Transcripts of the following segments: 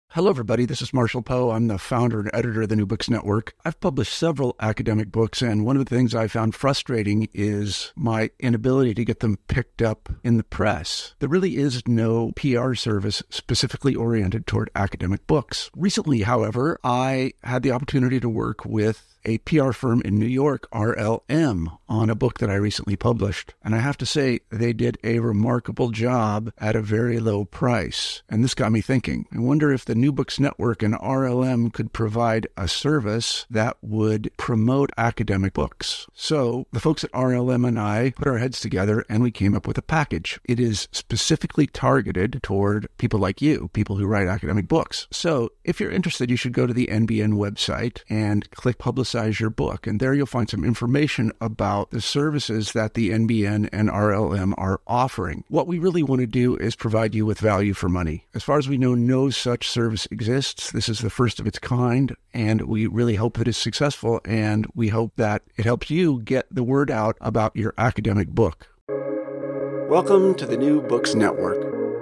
Hello, everybody. This is Marshall Poe. I'm the founder and editor of the New Books Network. I've published several academic books, and one of the things I found frustrating is my inability to get them picked up in the press. There really is no PR service specifically oriented toward academic books. Recently, however, I had the opportunity to work with a PR firm in New York, RLM, on a book that I recently published. And I have to say, they did a remarkable job at a very low price. And this got me thinking. I wonder if the New Books Network and RLM could provide a service that would promote academic books. So the folks at RLM and I put our heads together and we came up with a package. It is specifically targeted toward people like you, people who write academic books. So if you're interested, you should go to the NBN website and click Publicize Your Book. And there you'll find some information about the services that the NBN and RLM are offering. What we really want to do is provide you with value for money. As far as we know, no such service exists. This is the first of its kind, and we really hope that it's successful, and we hope that it helps you get the word out about your academic book. Welcome to the New Books Network.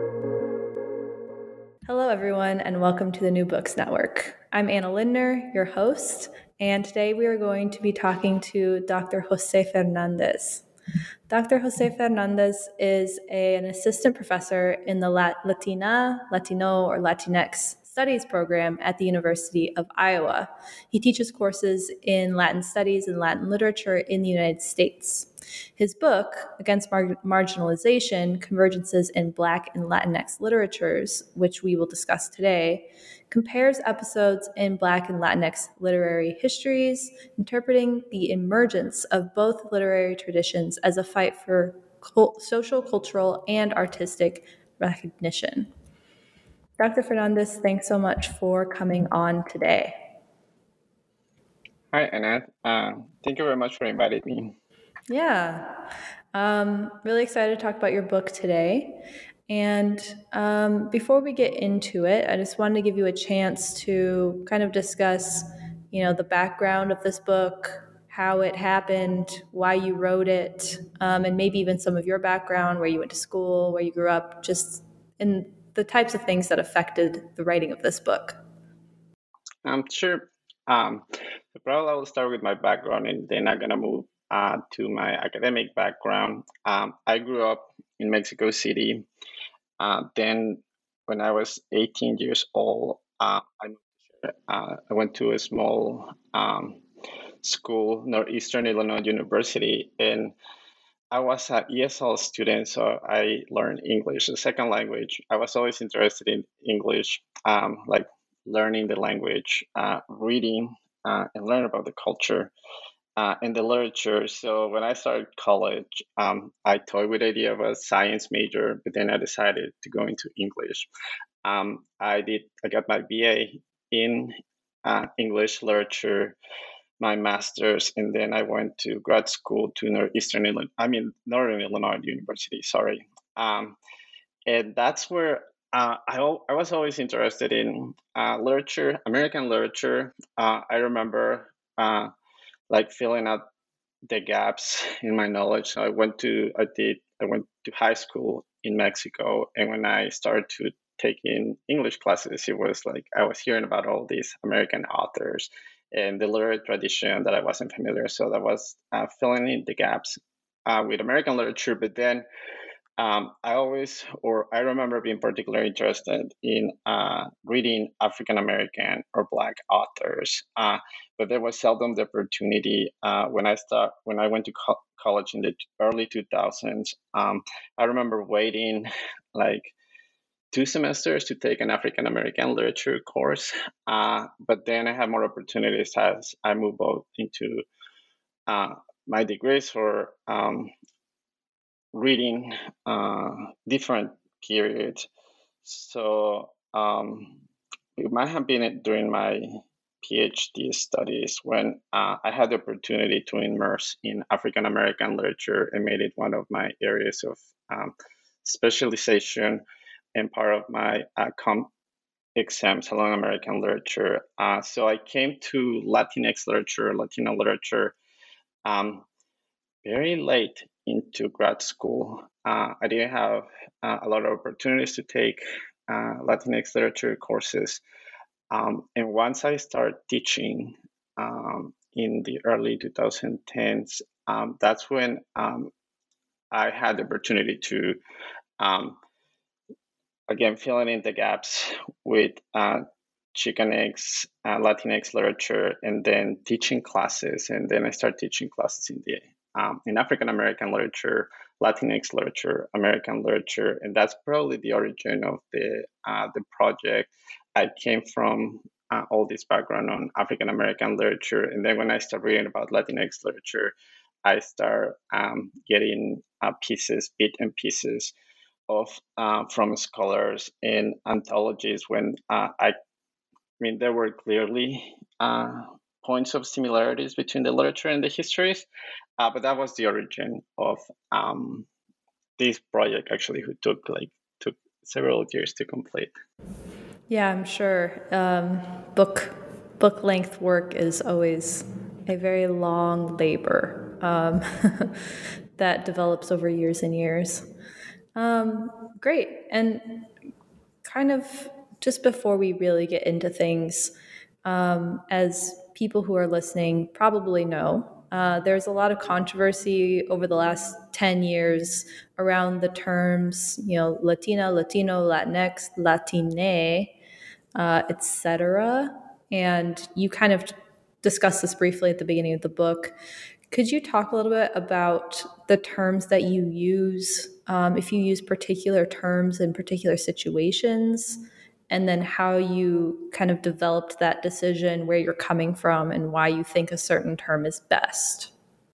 Hello, everyone, and welcome to the New Books Network. I'm Anna Lindner, your host, and today we are going to be talking to Dr. Jose Fernandez. Dr. Jose Fernandez is an assistant professor in the Latina, Latino, or Latinx Studies program at the University of Iowa. He teaches courses in Latin Studies and Latin Literature in the United States. His book, Against Marginalization, Convergences in Black and Latinx Literatures, which we will discuss today, compares episodes in Black and Latinx literary histories, interpreting the emergence of both literary traditions as a fight for social, cultural, and artistic recognition. Dr. Fernandez, thanks so much for coming on today. Hi, Annette. Thank you very much for inviting me. Yeah. Really excited to talk about your book today. And before we get into it, I just wanted to give you a chance to kind of discuss, the background of this book, how it happened, why you wrote it, and maybe even some of your background, where you went to school, where you grew up, just in the types of things that affected the writing of this book. Sure. So probably I will start with my background, and then I'm going to move to my academic background. I grew up in Mexico City. Then when I was 18 years old, I went to a small school, Northeastern Illinois University, and I was an ESL student, so I learned English, a second language. I was always interested in English, like learning the language, reading, and learn about the culture and the literature. So when I started college, I toyed with the idea of a science major, but then I decided to go into English. I got my BA in English literature, my master's, and then I went to grad school to Northern Illinois University. Sorry, and that's where I was always interested in literature, American literature. I remember like filling out the gaps in my knowledge. So I went to high school in Mexico, and when I started to take in English classes, it was like I was hearing about all these American authors and the literary tradition that I wasn't familiar. So that was filling in the gaps with American literature. But then I remember being particularly interested in reading African American or Black authors, but there was seldom the opportunity when I went to college in the early 2000s. I remember waiting like 2 semesters to take an African American literature course, but then I had more opportunities as I moved out into my degrees for reading different periods. So it might have been during my PhD studies when I had the opportunity to immerse in African American literature and made it one of my areas of specialization and part of my exams along American literature. So I came to Latinx literature, Latino literature, very late into grad school. I didn't have a lot of opportunities to take Latinx literature courses. And once I started teaching in the early 2010s, that's when I had the opportunity to, again, filling in the gaps with Chicanx, Latinx literature, and then teaching classes. And then I started teaching classes in African American literature, Latinx literature, American literature, and that's probably the origin of the project. I came from all this background on African American literature, and then when I started reading about Latinx literature, I start getting bit and pieces of from scholars in anthologies when I mean, there were clearly points of similarities between the literature and the histories, but that was the origin of this project. Actually, who took several years to complete. Yeah, I'm sure. Book length work is always a very long labor that develops over years and years. Great. And kind of just before we really get into things, as people who are listening probably know, there's a lot of controversy over the last 10 years around the terms, Latina, Latino, Latinx, Latine, etc. And you kind of discussed this briefly at the beginning of the book. Could you talk a little bit about the terms that you use, if you use particular terms in particular situations, and then how you kind of developed that decision, where you're coming from, and why you think a certain term is best?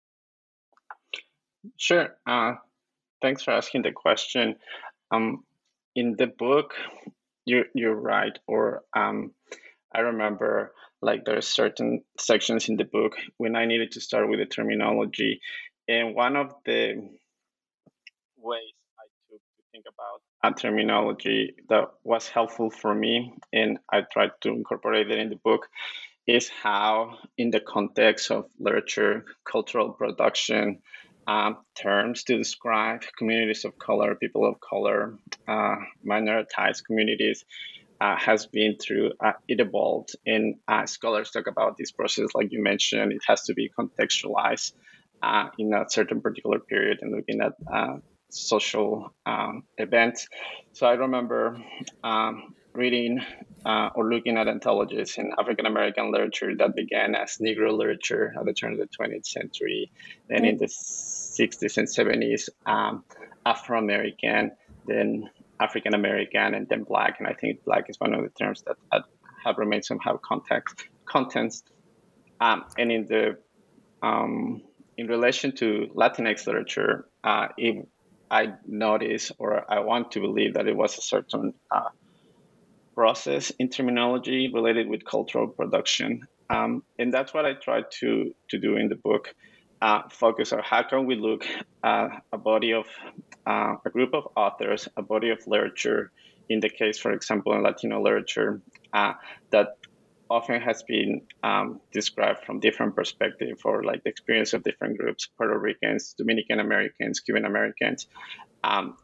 Sure. Thanks for asking the question. In the book, you're right. Or I remember there are certain sections in the book when I needed to start with the terminology, and one of the ways I took to think about a terminology that was helpful for me, and I tried to incorporate it in the book, is how, in the context of literature, cultural production, terms to describe communities of color, people of color, minoritized communities, has been through, it evolved. And scholars talk about this process, like you mentioned, it has to be contextualized in a certain particular period and looking at social events. So I remember reading or looking at anthologies in African American literature that began as Negro literature at the turn of the 20th century. Then in the 60s and 70s, Afro American, then African American, and then Black. And I think Black is one of the terms that have remained somehow contents. And in the in relation to Latinx literature, I notice, or I want to believe, that it was a certain process in terminology related with cultural production. And that's what I tried to do in the book, focus on how can we look at a body of, a group of authors, a body of literature, in the case, for example, in Latino literature, that often has been described from different perspectives, or the experience of different groups: Puerto Ricans, Dominican Americans, Cuban Americans. And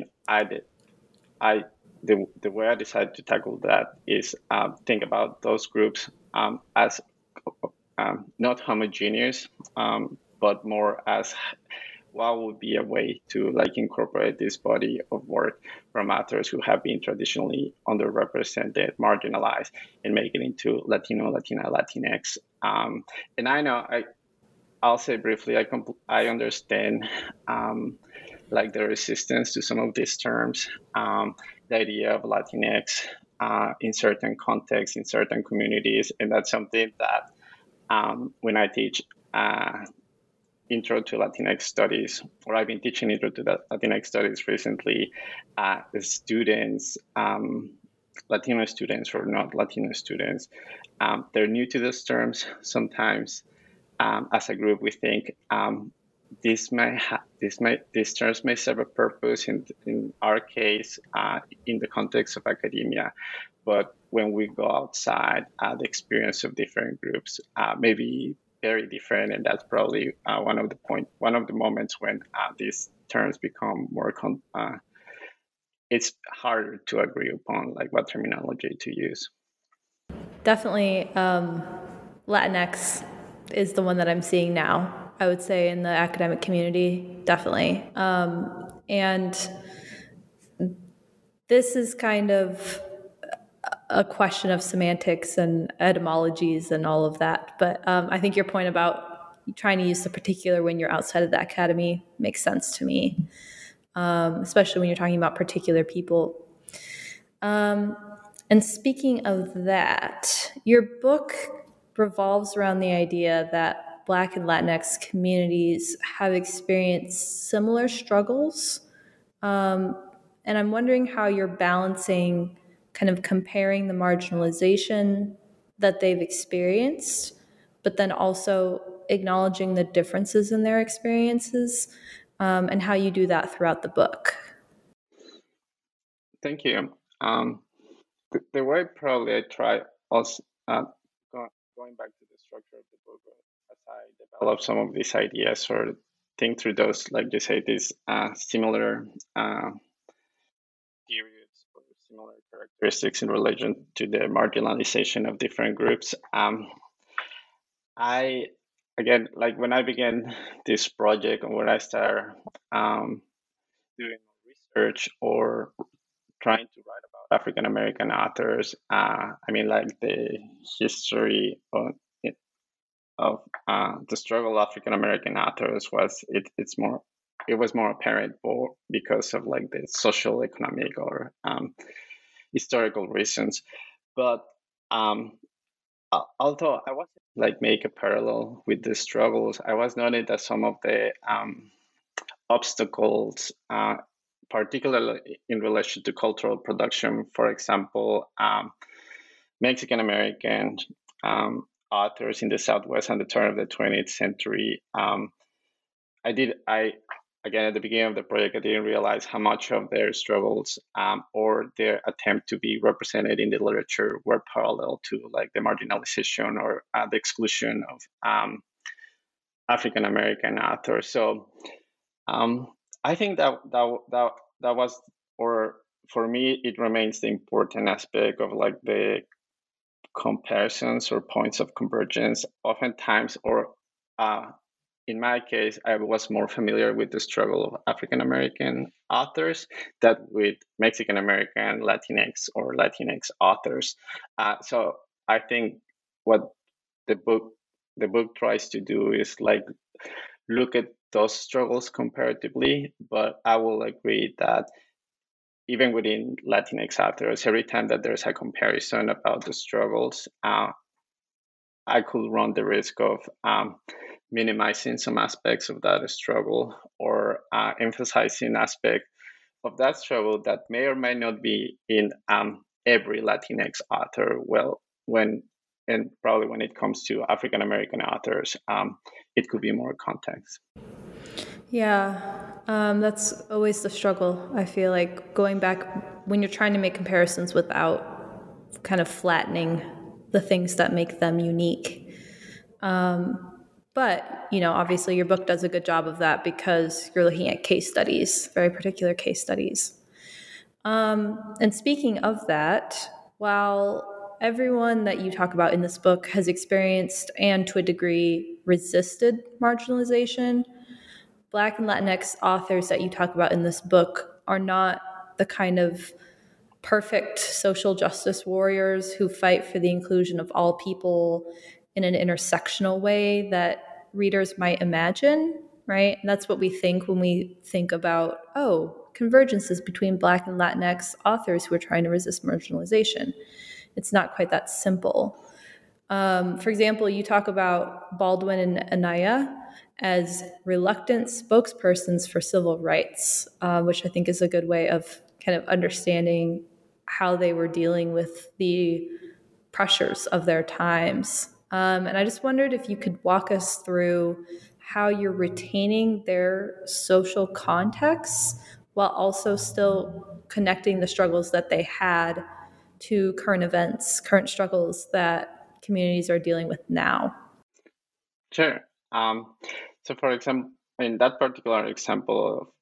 the way I decided to tackle that is think about those groups as not homogeneous, but more as what would be a way to incorporate this body of work from authors who have been traditionally underrepresented, marginalized, and make it into Latino, Latina, Latinx. And I know, I'll say briefly, I understand the resistance to some of these terms, the idea of Latinx in certain contexts, in certain communities, and that's something that when I teach Intro to Latinx Studies, or I've been teaching Intro to Latinx Studies recently, the students, Latino students or not Latino students, they're new to those terms. Sometimes, as a group, we think these terms may serve a purpose in our case, in the context of academia, but when we go outside, the experience of different groups may be very different, and that's probably one of the moments when these terms become more it's harder to agree upon like what terminology to use. Definitely, Latinx is the one that I'm seeing now, I would say, in the academic community, definitely. And this is kind of a question of semantics and etymologies and all of that. But I think your point about trying to use the particular when you're outside of the academy makes sense to me, especially when you're talking about particular people. And speaking of that, your book revolves around the idea that Black and Latinx communities have experienced similar struggles. And I'm wondering how you're balancing kind of comparing the marginalization that they've experienced, but then also acknowledging the differences in their experiences, and how you do that throughout the book. Thank you. The way probably I try also going back to the structure of the book as I develop some of these ideas or think through those, like you say, these similar periods or similar characteristics in relation to the marginalization of different groups. I again, like when I began this project and when I started doing research or trying to write about African American authors, I mean, like the history of the struggle of African American authors was it was more apparent because of like the social, economic, or historical reasons. But although I wasn't like make a parallel with the struggles, I was noting that some of the obstacles, particularly in relation to cultural production, for example, Mexican American authors in the Southwest at the turn of the 20th century. Again, at the beginning of the project, I didn't realize how much of their struggles or their attempt to be represented in the literature were parallel to like the marginalization or the exclusion of African American authors. So I think that was, or for me, it remains the important aspect of like the comparisons or points of convergence. Oftentimes, or in my case, I was more familiar with the struggle of African American authors than with Mexican American, Latinx, or Latinx authors. So I think what the book tries to do is like look at those struggles comparatively, but I will agree that even within Latinx authors, every time that there's a comparison about the struggles, I could run the risk of minimizing some aspects of that struggle or emphasizing aspect of that struggle that may or may not be in every Latinx author. Well, and probably when it comes to African American authors, it could be more context. Yeah, that's always the struggle. I feel like going back when you're trying to make comparisons without kind of flattening the things that make them unique. But, obviously your book does a good job of that because you're looking at case studies, very particular case studies. And speaking of that, while everyone that you talk about in this book has experienced and to a degree resisted marginalization, Black and Latinx authors that you talk about in this book are not the kind of perfect social justice warriors who fight for the inclusion of all people in an intersectional way that readers might imagine, right? And that's what we think when we think about, convergences between Black and Latinx authors who are trying to resist marginalization. It's not quite that simple. For example, you talk about Baldwin and Anaya as reluctant spokespersons for civil rights, which I think is a good way of kind of understanding how they were dealing with the pressures of their times. And I just wondered if you could walk us through how you're retaining their social contexts while also still connecting the struggles that they had to current events, current struggles that communities are dealing with now. Sure. So for example, in that particular example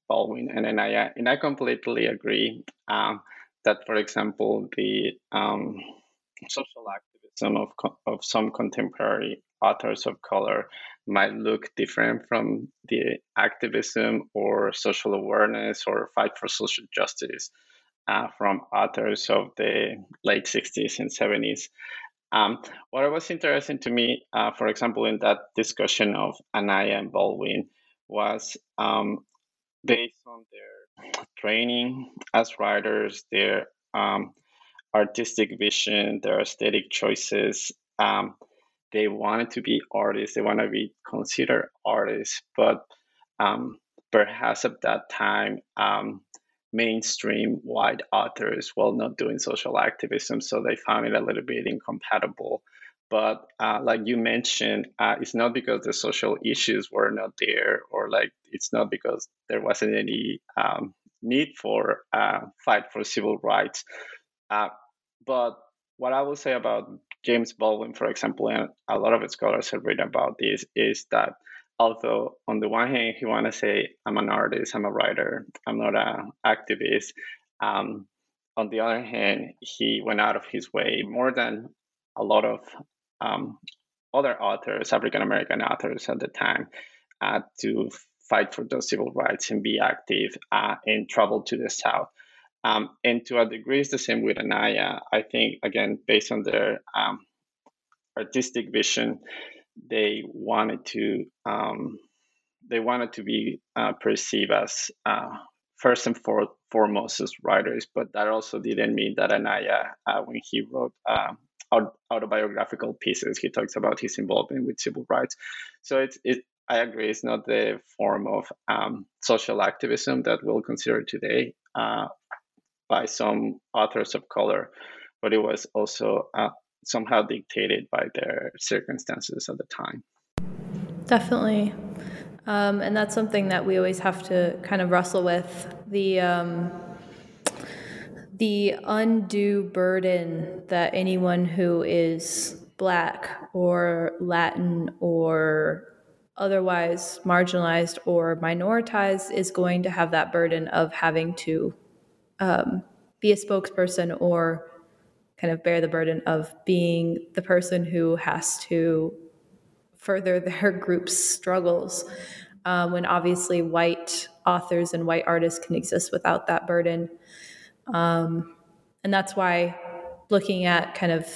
Baldwin and Anaya, and I completely agree that, for example, the social activism of some contemporary authors of color might look different from the activism or social awareness or fight for social justice from authors of the late 60s and 70s. What was interesting to me, for example, in that discussion of Anaya and Baldwin, was based on their training as writers, their artistic vision, their aesthetic choices. They wanted to be artists, they want to be considered artists, but perhaps at that time, mainstream white authors were not doing social activism, so they found it a little bit incompatible. But like you mentioned, it's not because the social issues were not there, or like it's not because there wasn't any need for fight for civil rights. Uh, but what I will say about James Baldwin, for example, and a lot of scholars have written about this, is that although on the one hand he want to say I'm an artist, I'm a writer, I'm not an activist, on the other hand he went out of his way more than a lot of um, other authors, African American authors at the time, to fight for those civil rights and be active and travel to the South. And to a degree, it's the same with Anaya. I think, again, based on their artistic vision, they wanted to be perceived as first and foremost as writers. But that also didn't mean that Anaya, when he wrote autobiographical pieces, he talks about his involvement with civil rights. So I agree, it's not the form of social activism that we'll consider today by some authors of color, but it was also somehow dictated by their circumstances at the time. Definitely. And that's something that we always have to kind of wrestle with, the undue burden that anyone who is Black or Latin or otherwise marginalized or minoritized is going to have that burden of having to be a spokesperson or kind of bear the burden of being the person who has to further their group's struggles, when obviously white authors and white artists can exist without that burden. And that's why looking at kind of,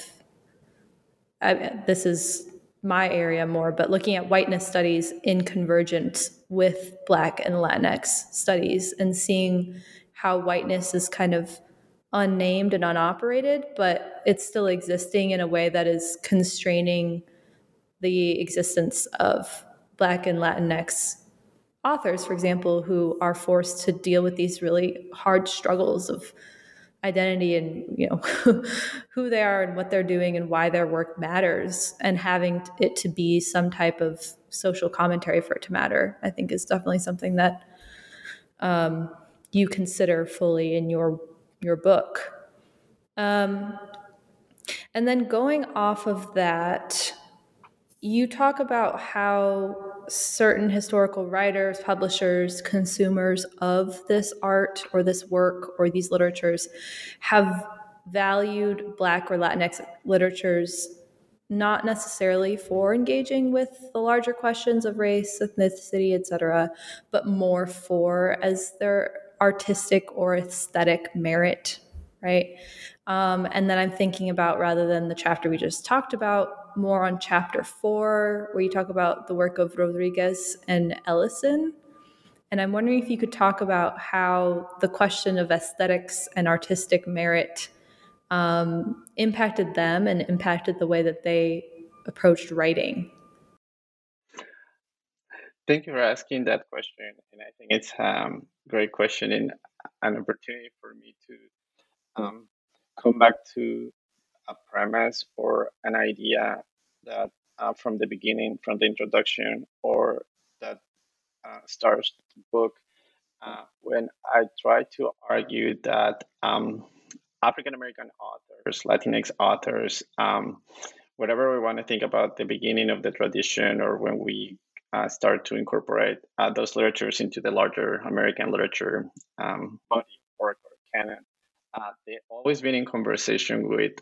this is my area more, but looking at whiteness studies in convergence with Black and Latinx studies and seeing how whiteness is kind of unnamed and unoperated, but it's still existing in a way that is constraining the existence of Black and Latinx authors, for example, who are forced to deal with these really hard struggles of identity and, you know, who they are and what they're doing and why their work matters, and having it to be some type of social commentary for it to matter, I think is definitely something that you consider fully in your book. And then going off of that, you talk about how certain historical writers, publishers, consumers of this art or this work or these literatures have valued Black or Latinx literatures not necessarily for engaging with the larger questions of race, ethnicity, etc., but more for as their artistic or aesthetic merit, right? And then I'm thinking about, rather than the chapter we just talked about, more on chapter 4, where you talk about the work of Rodriguez and Ellison. And I'm wondering if you could talk about how the question of aesthetics and artistic merit impacted them and impacted the way that they approached writing. Thank you for asking that question. And I think it's a great question and an opportunity for me to come back to a premise or an idea that from the beginning, from the introduction, or that starts the book, when I try to argue that African American authors, Latinx authors, whatever we want to think about the beginning of the tradition, or when we start to incorporate those literatures into the larger American literature body or canon. They've always been in conversation with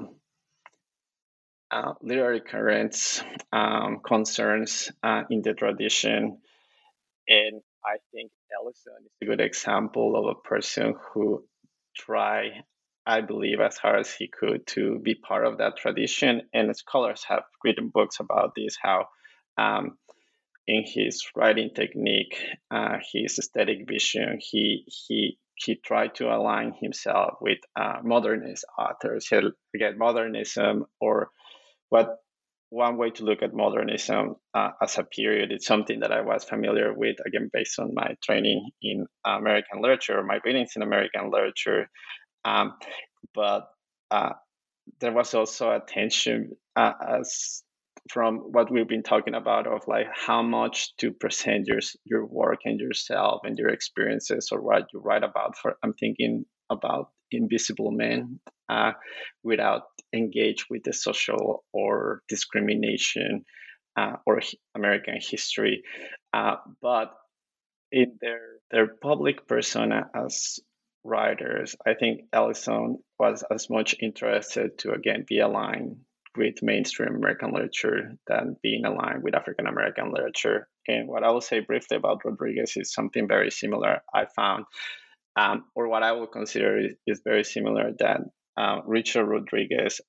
literary currents, concerns in the tradition. And I think Ellison is a good example of a person who tried, I believe, as hard as he could to be part of that tradition. And scholars have written books about this, how in his writing technique, his aesthetic vision, he tried to align himself with modernist authors. Again, modernism, or what one way to look at modernism as a period, it's something that I was familiar with, again, based on my training in American literature, my readings in American literature. But there was also a tension as from what we've been talking about, of like how much to present your work and yourself and your experiences, or what you write about. I'm thinking about Invisible Man, without engage with the social or discrimination or American history, but in their public persona as writers, I think Ellison was as much interested to again be aligned with mainstream American literature than being aligned with African American literature. And what I will say briefly about Rodriguez is something very similar I found, or what I would consider is very similar that Richard Rodriguez.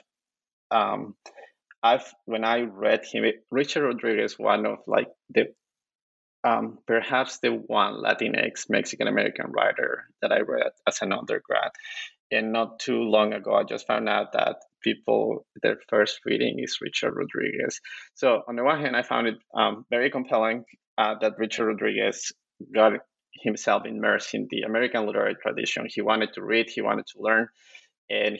When I read him, Richard Rodriguez, one of like the perhaps the one Latinx Mexican American writer that I read as an undergrad. And not too long ago, I just found out that their first reading is Richard Rodriguez. So on the one hand, I found it very compelling that Richard Rodriguez got himself immersed in the American literary tradition. He wanted to read, he wanted to learn, and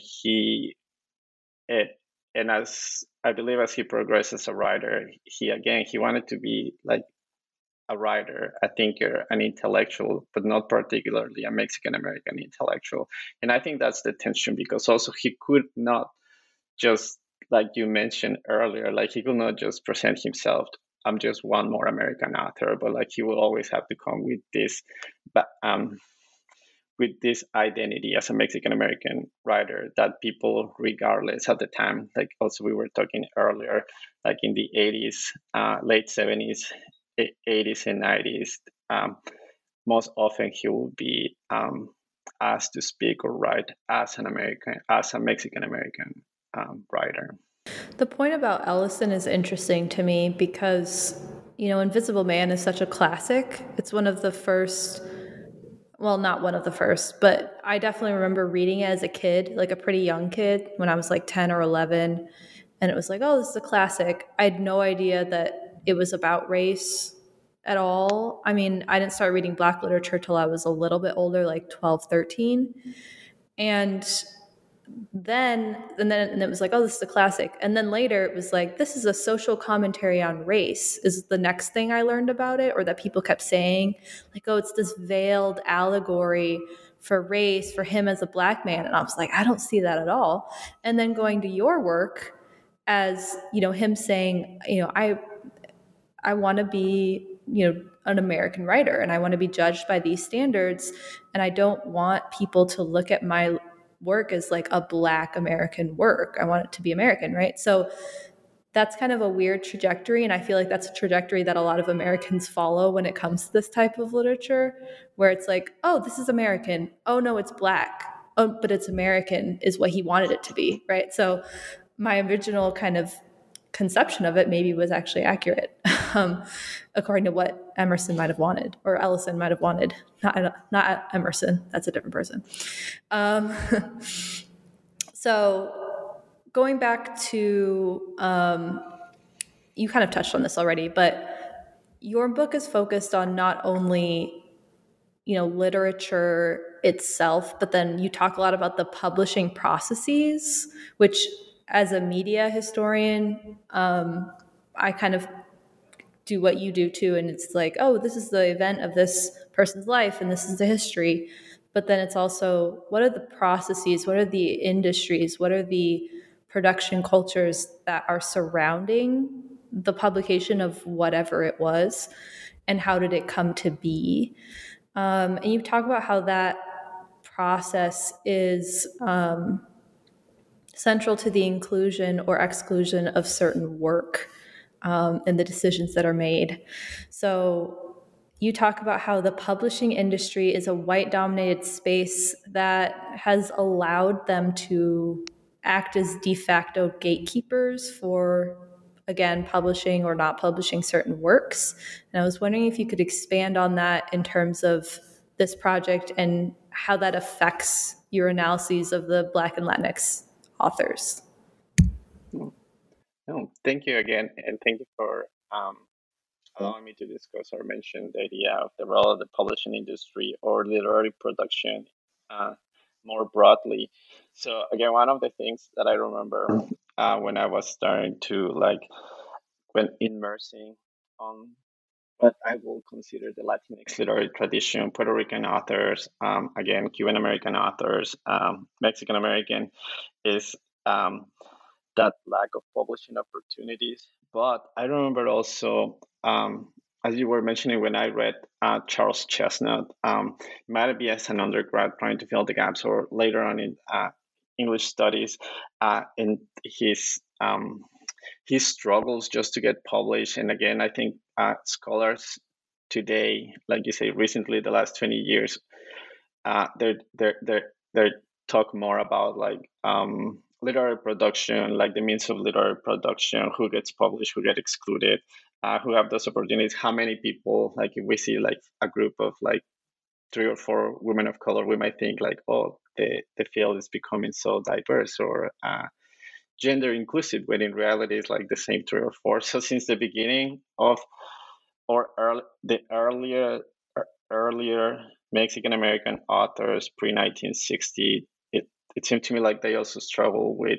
and as I believe as he progressed as a writer, he wanted to be like a writer, a thinker, an intellectual, but not particularly a Mexican American intellectual. And I think that's the tension, because also he could not just, like you mentioned earlier, like he could not just present himself, I'm just one more American author, but like he will always have to come with this identity as a Mexican American writer that people, regardless at the time, like also we were talking earlier, like in the 80s, late 70s, 80s and 90s, most often he will be asked to speak or write as a Mexican American writer. The point about Ellison is interesting to me because, Invisible Man is such a classic. It's one of the first, well, not one of the first, but I definitely remember reading it as a kid, like a pretty young kid, when I was like 10 or 11. And it was like, oh, this is a classic. I had no idea that it was about race at all. I mean, I didn't start reading Black literature till I was a little bit older, like 12, 13. And then it was like, oh, this is a classic. And then later it was like, this is a social commentary on race is the next thing I learned about it, or that people kept saying, like, oh, it's this veiled allegory for race, for him as a Black man. And I was like, I don't see that at all. And then going to your work as, him saying, I want to be, an American writer, and I want to be judged by these standards. And I don't want people to look at my work as like a Black American work. I want it to be American, right? So that's kind of a weird trajectory. And I feel like that's a trajectory that a lot of Americans follow when it comes to this type of literature, where it's like, oh, this is American. Oh, no, it's Black. Oh, but it's American is what he wanted it to be, right? So my original kind of conception of it maybe was actually accurate, according to what Emerson might have wanted, or Ellison might have wanted. Not Emerson, that's a different person. So going back to, you kind of touched on this already, but your book is focused on not only, literature itself, but then you talk a lot about the publishing processes, which as a media historian, I kind of do what you do too. And it's like, oh, this is the event of this person's life and this is the history. But then it's also, what are the processes? What are the industries? What are the production cultures that are surrounding the publication of whatever it was, and how did it come to be. And you talk about how that process is central to the inclusion or exclusion of certain work and the decisions that are made. So you talk about how the publishing industry is a white-dominated space that has allowed them to act as de facto gatekeepers for, again, publishing or not publishing certain works. And I was wondering if you could expand on that in terms of this project and how that affects your analyses of the Black and Latinx authors. No, thank you again, and thank you for allowing me to discuss or mention the idea of the role of the publishing industry or literary production more broadly. So again, one of the things that I remember when I was starting to when immersing on what I will consider the Latinx literary tradition, Puerto Rican authors, again, Cuban American authors, Mexican American, is that lack of publishing opportunities. But I remember also, as you were mentioning, when I read Charles Chesnutt, might be as an undergrad trying to fill the gaps, or later on in English studies, in his struggles just to get published. And again, I think scholars today, like you say, recently, the last 20 years, they talk more about literary production, like the means of literary production, who gets published, who get excluded, who have those opportunities, how many people, like if we see like a group of like 3 or 4 women of color, we might think like, oh, the field is becoming so diverse or gender inclusive, when in reality it's like the same 3 or 4. So since the beginning of the earlier Mexican American authors pre 1960, it seemed to me like they also struggle with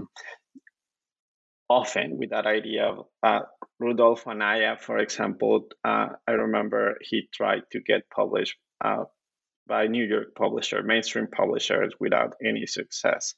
often with that idea of Rudolfo Anaya, for example. I remember he tried to get published by New York mainstream publishers, without any success.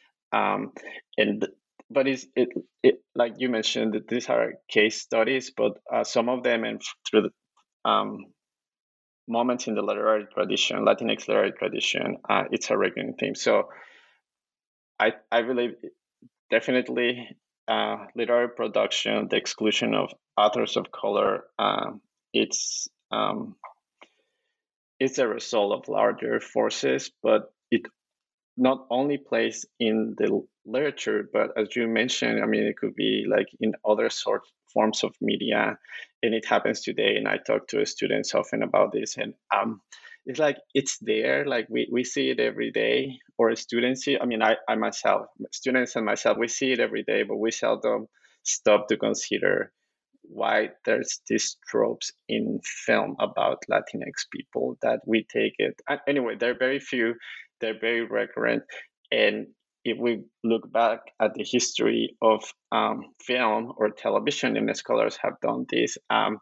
But it like you mentioned, that these are case studies, but some of them, and through the moments in the literary tradition, Latinx literary tradition, it's a recurring theme. So I believe definitely literary production, the exclusion of authors of color, it's a result of larger forces, but it not only plays in the literature, but as you mentioned, I mean, it could be like in other forms of media, and it happens today. And I talk to students often about this, and it's like it's there, like we see it every day, or students see. I mean, I myself, students and myself, we see it every day, but we seldom stop to consider why there's these tropes in film about Latinx people that we take it. Anyway, there are very few, they're very recurrent. And if we look back at the history of film or television, and the scholars have done this,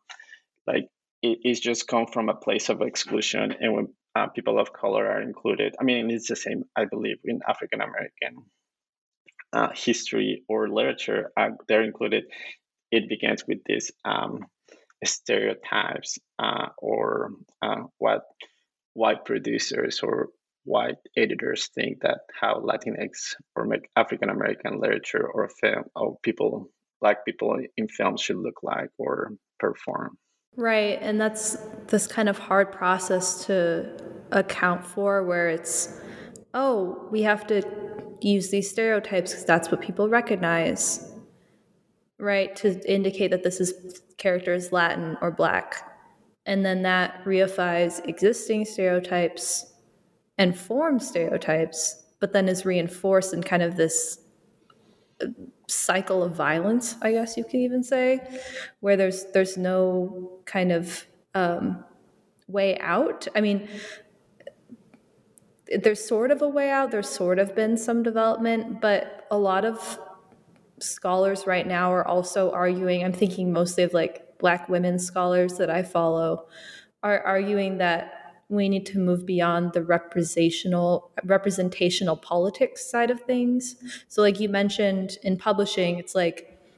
it's just come from a place of exclusion. And when people of color are included, I mean, it's the same, I believe, in African American history or literature, they're included. It begins with these stereotypes or what white producers or white editors think that how Latinx or African American literature or film or Black people in film should look like or perform. Right, and that's this kind of hard process to account for, where it's, oh, we have to use these stereotypes because that's what people recognize, right, to indicate that this character is Latin or Black. And then that reifies existing stereotypes and forms stereotypes, but then is reinforced in kind of this cycle of violence, I guess you could even say, where there's no kind of way out. I mean, there's sort of a way out. There's sort of been some development, but a lot of scholars right now are also arguing, I'm thinking mostly of like Black women scholars that I follow, are arguing that we need to move beyond the representational politics side of things. So like you mentioned in publishing, it's like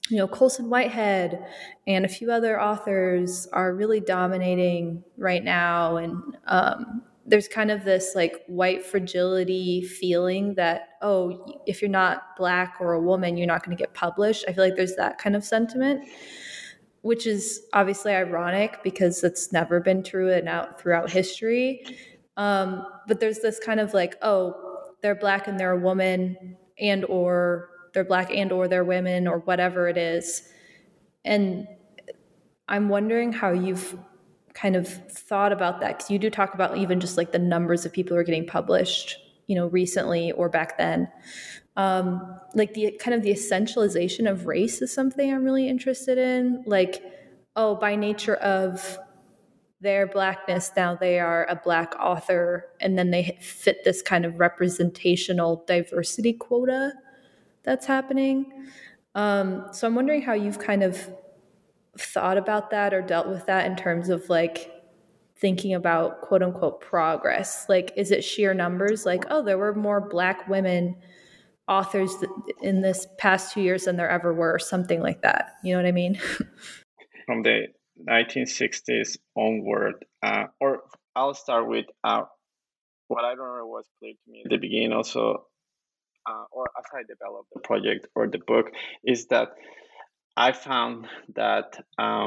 Colson Whitehead and a few other authors are really dominating right now. And there's kind of this like white fragility feeling that, oh, if you're not Black or a woman, you're not going to get published. I feel like there's that kind of sentiment, which is obviously ironic because it's never been true and out throughout history. But there's this kind of like, oh, they're Black and they're a woman, and or they're Black and or they're women, or whatever it is. And I'm wondering how you've kind of thought about that, because you do talk about even just like the numbers of people who are getting published, recently or back then. Like the kind of the essentialization of race is something I'm really interested in. Like, oh, by nature of their Blackness, now they are a Black author, and then they fit this kind of representational diversity quota that's happening. So I'm wondering how you've kind of thought about that or dealt with that in terms of like thinking about quote unquote progress. Like, is it sheer numbers? Like, oh, there were more Black women authors in this past 2 years than there ever were, or something like that. You know what I mean? From the 1960s onward, or I'll start with what I remember was clear to me at the beginning also, or as I developed the project or the book, is that I found that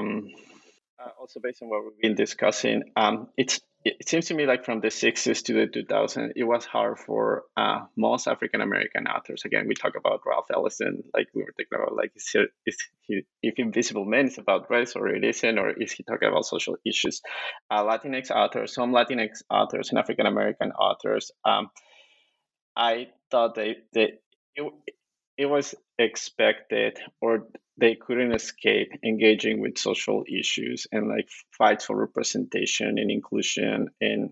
also based on what we've been discussing, it seems to me like from the 60s to the 2000s, it was hard for most African American authors. Again, we talk about Ralph Ellison, like we were talking about, like if Invisible Man is about race or it isn't, or is he talking about social issues? Latinx authors, some Latinx authors and African American authors, I thought it was expected, or they couldn't escape engaging with social issues and like fights for representation and inclusion and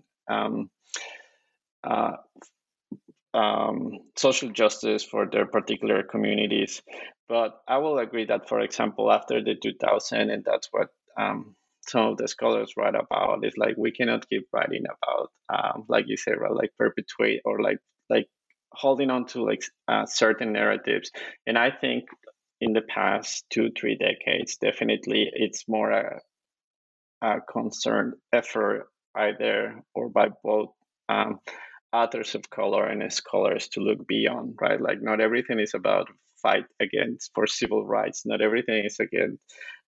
social justice for their particular communities. But I will agree that, for example, after the 2000, and that's what some of the scholars write about, is like we cannot keep writing about, like you said, right, like perpetuate or like holding on to like certain narratives. And I think in the past 2-3 decades, definitely it's more a concerned effort either or by both authors of color and scholars to look beyond, right? Like not everything is about fight against for civil rights. Not everything is against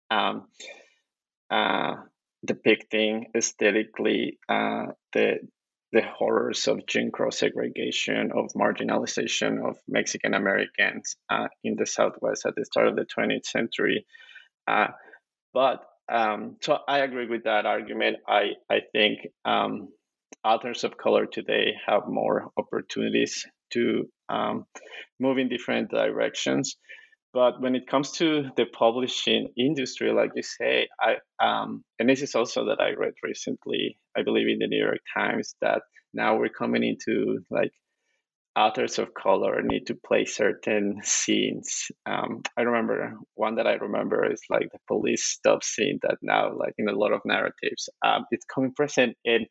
depicting aesthetically the horrors of Jim Crow segregation, of marginalization of Mexican Americans in the Southwest at the start of the 20th century. But so I agree with that argument. I think authors of color today have more opportunities to move in different directions. But when it comes to the publishing industry, like you say, and this is also that I read recently, I believe in the New York Times, that now we're coming into like authors of color need to play certain scenes. I remember one that I remember is like the police stop scene that now, like in a lot of narratives, it's coming present in.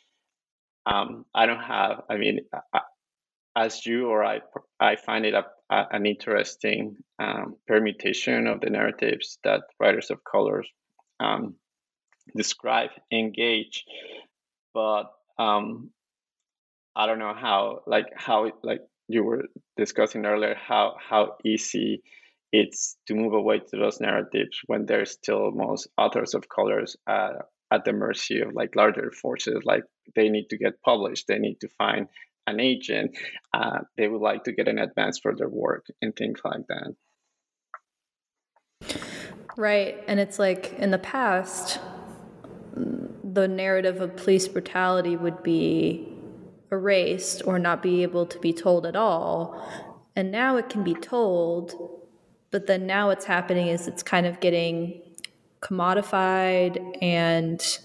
I don't have. I mean, as you or I find it an interesting permutation of the narratives that writers of colors describe, engage, but I don't know how you were discussing earlier, how easy it's to move away to those narratives when there's still most authors of colors at the mercy of like larger forces. Like they need to get published, they need to find an agent, they would like to get an advance for their work and things like that. Right. And it's like in the past, the narrative of police brutality would be erased or not be able to be told at all. And now it can be told, but then now what's happening is it's kind of getting commodified, and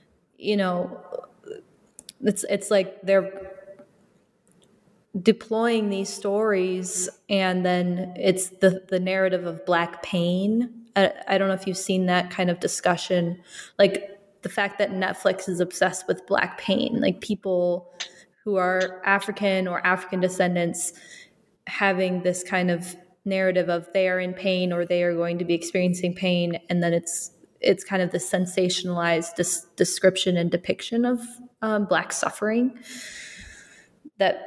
it's like they're deploying these stories, and then it's the narrative of Black pain. I don't know if you've seen that kind of discussion, like the fact that Netflix is obsessed with Black pain, like people who are African or African descendants having this kind of narrative of they are in pain or they are going to be experiencing pain, and then it's kind of the sensationalized description and depiction of Black suffering that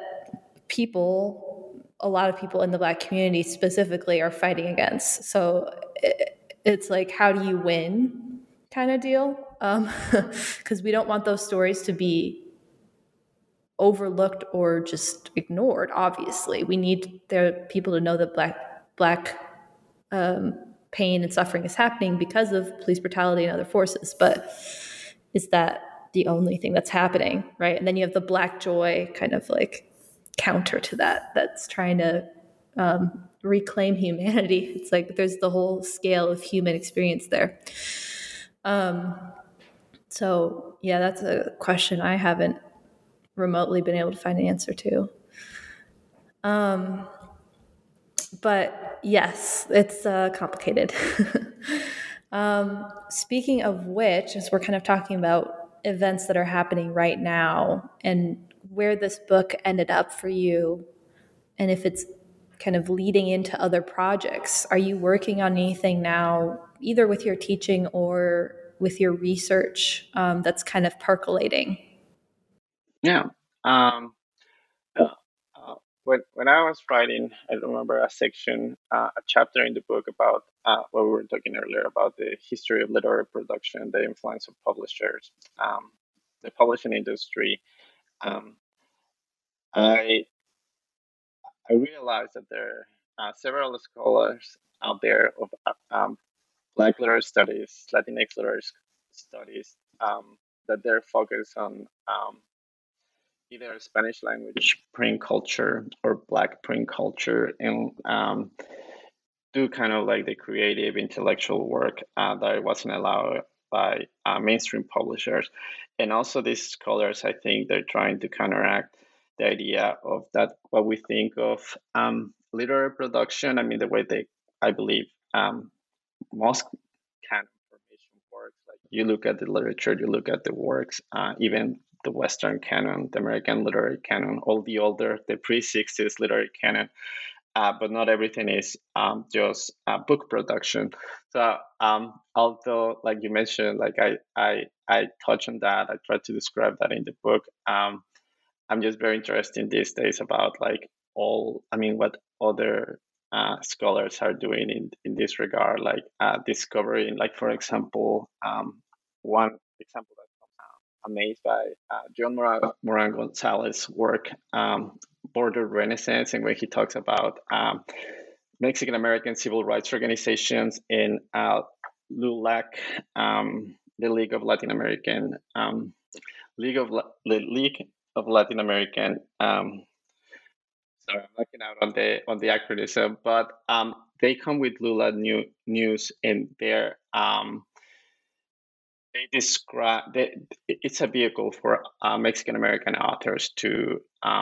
a lot of people in the Black community specifically are fighting against. So it's like, how do you win kind of deal? Because we don't want those stories to be overlooked or just ignored. Obviously, we need people to know that Black pain and suffering is happening because of police brutality and other forces. But is that the only thing that's happening, right? And then you have the Black joy kind of like counter to that's trying to reclaim humanity. It's like there's the whole scale of human experience there. So yeah, that's a question I haven't remotely been able to find an answer to. But yes, it's complicated. Speaking of which, as we're kind of talking about events that are happening right now and where this book ended up for you, and if it's kind of leading into other projects, are you working on anything now, either with your teaching or with your research, that's kind of percolating? Yeah. When I was writing, I remember a section, a chapter in the book about what we were talking earlier about the history of literary production, the influence of publishers, the publishing industry. I realized that there are several scholars out there of Black literary studies, Latinx literary studies, that they're focused on either Spanish language print culture or Black print culture, and do kind of like the creative intellectual work that wasn't allowed by mainstream publishers. And also these scholars, I think they're trying to counteract the idea of that what we think of literary production. I mean, the way I believe most canon formation works. Like you look at the literature, you look at the works, even the Western canon, the American literary canon, all the older, the pre-60s literary canon. But not everything is just book production. So although, like you mentioned, like I touch on that, I try to describe that in the book. I'm just very interested these days about like what other scholars are doing in this regard, like discovering, like for example, one example that I'm amazed by John Moran Gonzalez's work, Border Renaissance, and where he talks about Mexican American civil rights organizations in LULAC, the League of Latin American League of Latin American. Sorry, I'm looking out on the acronym, but they come with Lula news, and they describe it's a vehicle for Mexican American authors to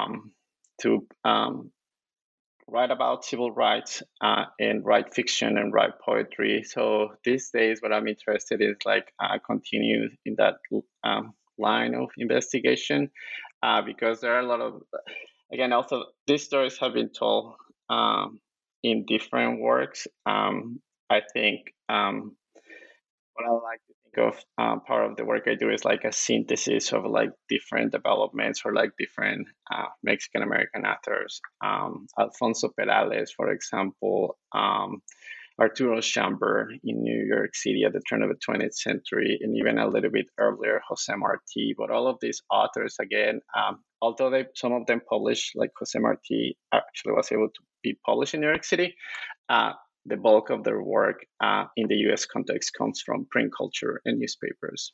write about civil rights and write fiction and write poetry. So these days, what I'm interested in is like continue in that line of investigation because there are a lot of, again, also these stories have been told in different works. I think what I like to think of part of the work I do is like a synthesis of like different developments or like different Mexican American authors. Alfonso Perales, for example, Arturo Schomburg in New York City at the turn of the 20th century, and even a little bit earlier, Jose Marti. But all of these authors, again, although some of them published, like Jose Marti actually was able to be published in New York City, the bulk of their work in the U.S. context comes from print culture and newspapers.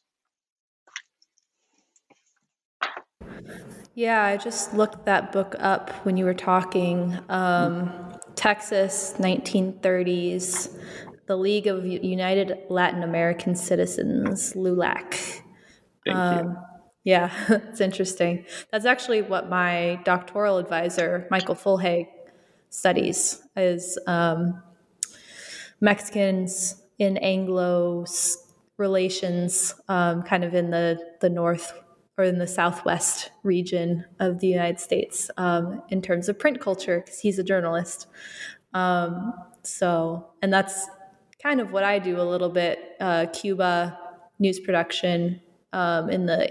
Yeah, I just looked that book up when you were talking. Texas, 1930s, the League of United Latin American Citizens, LULAC. Thank you. Yeah, it's interesting. That's actually what my doctoral advisor, Michael Fulhaig, studies, is Mexicans in Anglo relations, kind of in the north or in the southwest region of the United States, in terms of print culture, because he's a journalist. And that's kind of what I do a little bit. Cuba news production in the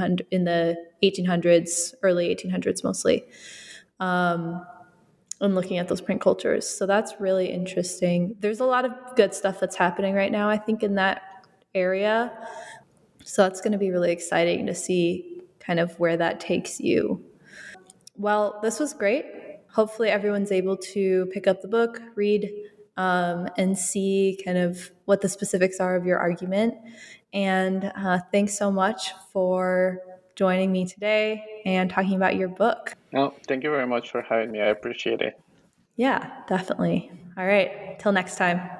1800s, early 1800s mostly, and looking at those print cultures. So that's really interesting. There's a lot of good stuff that's happening right now, I think, in that area. So that's going to be really exciting to see kind of where that takes you. Well, this was great. Hopefully everyone's able to pick up the book, read, and see kind of what the specifics are of your argument. And thanks so much for joining me today and talking about your book. No, thank you very much for having me. I appreciate it. Yeah, definitely. All right. Till next time.